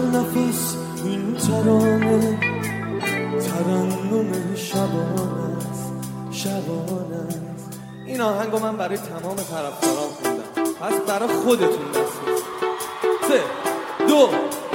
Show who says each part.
Speaker 1: نفس این ترانه ترنم شبانه است شبانه است. این آهنگو من برای تمام طرفداران خوندم، پس برای خودتون دست بزنید. 3 2